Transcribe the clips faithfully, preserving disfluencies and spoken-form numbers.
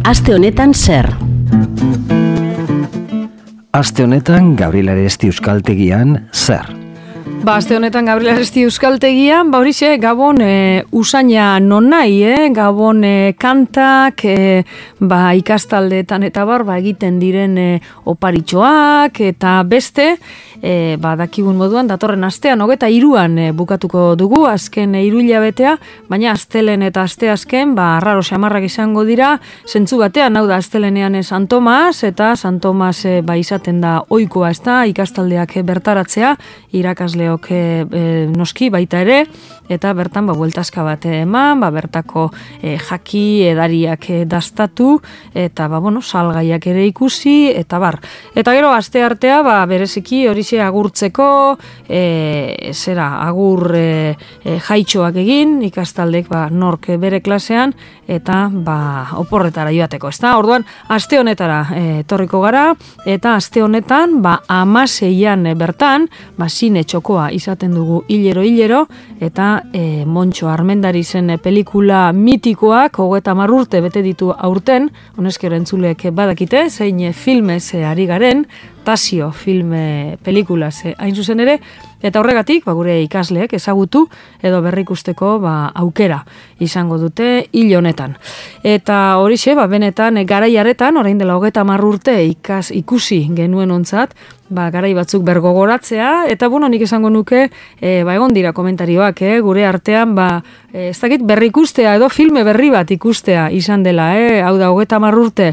Aste honetan zer? Aste honetan Gabriel Aresti Euskaltegian zer? Ba, aste honetan Gabriel Aresti Euskaltegian, ba horixe, Gabon e, usaina non nahi, eh? Gabon e, kantak, e, ba, ikastaldeetan eta bar, ba, egiten diren e, oparitxoak, eta beste, e, ba, dakigun moduan, datorren astean, hogeta hiruan e, bukatuko dugu, azken e, hiruhilabetea, baina astelen eta aste azken, ba, arraro xamarrak izango dira, zentzu batean, hau da, astelenean e, San Tomas, eta San Tomas e, ba, izaten da ohikoa, ez da, ikastaldeak e, bertaratzea, irakasle E, e, noski baita ere, eta bertan ba, bueltazka bat eman, ba, bertako e, jaki edariak e, dastatu, eta ba, bueno, salgaiak ere ikusi, eta bar. Eta gero, aste artea, ba, bereziki horixe agurtzeko, e, zera, agur e, e, jaitxoak egin, ikastaldek ba, nork bere klasean, eta ba, oporretara joateko, ezta? Orduan, aste honetara e, etorriko gara, eta aste honetan, ba, amaseian e, bertan, ba, zine txokoa izaten dugu hilero-hilero, eta e, Montxo Armendari zen pelikula mitikoak, hogeita hamar urte bete ditu aurten, honezkero entzulek badakite, zein filmez ari garen, Tasio filme pelikula hain zuzen ere, eta horregatik, ba, gure ikasleek ezagutu edo berrikusteko ba, aukera izango dute hil honetan. Eta horixe, ba, benetan garaiaretan, orain dela hogeita hamar urte ikas, ikusi genuen ontzat, ba, garai batzuk bergogoratzea, eta bueno, nik esango nuke, e, ba, egon dira komentarioak, eh, gure artean, ba, e, ez dakit berrikustea edo filme berri bat ikustea izan dela, eh, hau da, hogeita hamar urte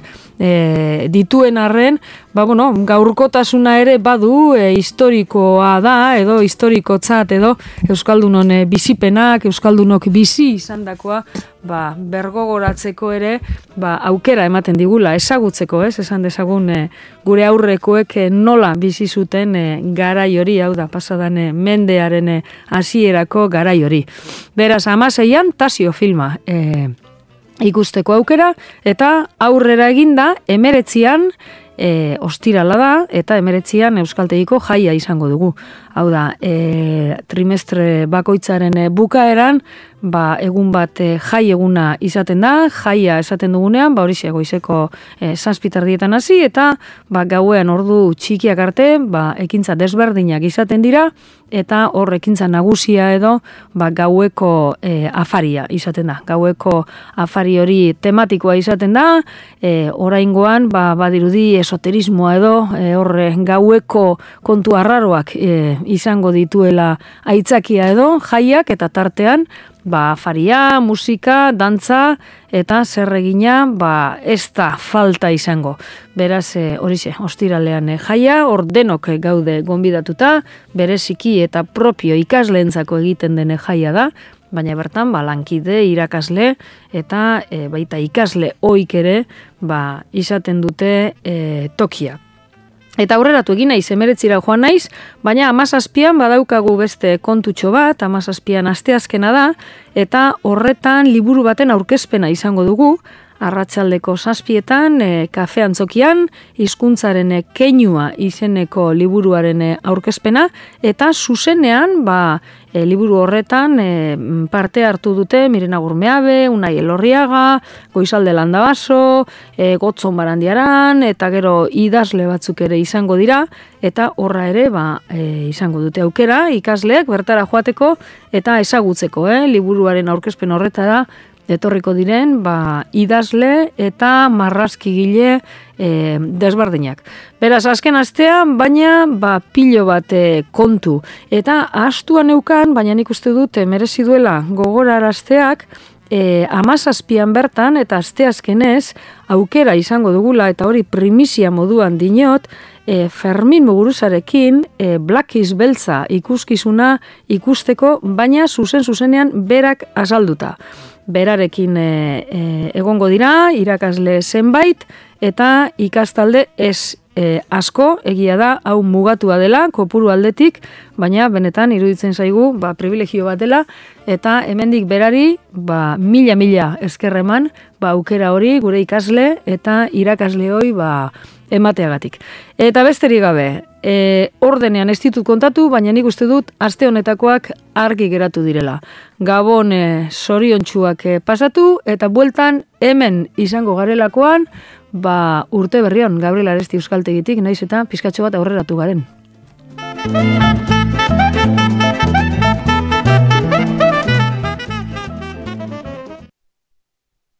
e, dituen arren, ba, bueno, gaurkotasuna ere badu, e, historikoa da, edo historikotzat, edo Euskaldunon e, bizipenak, Euskaldunok bizi izandakoa, ba, bergogoratzeko ere, ba, aukera ematen digula, ezagutzeko, ez, esan dezagun e, gure aurrekoek e, nola bizi zuten e, garai hori, hau da, pasadan e, mendearen e, hasierako garai hori. Beraz, amaseian, Tasio filma e, ikusteko aukera, eta aurrera eginda, emeretzian, E, ostirala da, eta emeretzian Euskaltegiko jaia izango dugu. Hau da, e, trimestre bakoitzaren e, bukaeran, ba, egun bat e, jai eguna izaten da, jaia esaten dugunean, ba, horixe goizeko e, zazpitardietan hasi, eta ba, gauean ordu txikiak arte, ba, ekintza desberdinak izaten dira, eta hor ekintza nagusia edo ba, gaueko e, afaria izaten da. Gaueko afari hori tematikoa izaten da, e, oraingoan ba, badirudi esoterismoa edo e, horre gaueko kontu arraroak e, izango dituela aitzakia edo jaiak, eta tartean ba, afaria, musika, dantza, eta zer egina, ba, ez da falta izango. Beraz, e, horixe, ostiralean e, jaia, hor denok gaude gonbidatuta, bereziki eta propio ikasleentzako egiten dene jaia da, baina bertan, ba, lankide, irakasle, eta e, baita ikasle oik ere, ba, izaten dute e, tokia. Eta aurreratu egin naiz, emeretzira joan naiz, baina hamazazpian badaukagu beste kontutxo bat, hamazazpian asteazkena da, eta horretan liburu baten aurkezpena izango dugu, arratsaldeko zazpietan, e, kafe antzokian, hizkuntzaren e, keinua izeneko liburuaren e, aurkezpena, eta zuzenean, ba, e, liburu horretan e, parte hartu dute Mirena Gurmeabe, Unai Elorriaga, Goizalde Landabaso, e, Gotzon Barandiaran, eta gero idazle batzuk ere izango dira, eta horra ere ba, e, izango dute aukera, ikasleak bertara joateko eta ezagutzeko, eh? Liburuaren aurkezpen horretara, etorriko diren, ba, idazle eta marrazkigile e, desberdinak. Beraz, azken astean, baina ba, pilo bat e, kontu. Eta astuan neukan, baina nik uste dut merezi duela gogorarazteak, e, hamazazpian bertan eta asteazkenez aukera izango dugula, eta hori primizia moduan dinot, e, Fermin Muguruzarekin e, Blakiz Beltza ikuskizuna ikusteko, baina zuzen-zuzenean berak azalduta. Berarekin e, e, egongo dira, irakasle zenbait, eta ikastalde ez e, asko, egia da, hau mugatua dela, kopuru aldetik, baina benetan iruditzen zaigu, ba, privilegio bat dela, eta hemendik berari, ba, mila-mila eskerreman, ba, aukera hori gure ikasle eta irakasle hori, ba, emateagatik. Eta besterik gabe, e, ordenean ez ditut kontatu, baina nik uste dut aste honetakoak argi geratu direla. Gabon e, zoriontsuak e, pasatu, eta bueltan hemen izango garelakoan, ba, urte berrion, Gabriel Aresti Euskaltegitik, naiz eta pizkatxo bat aurreratu garen.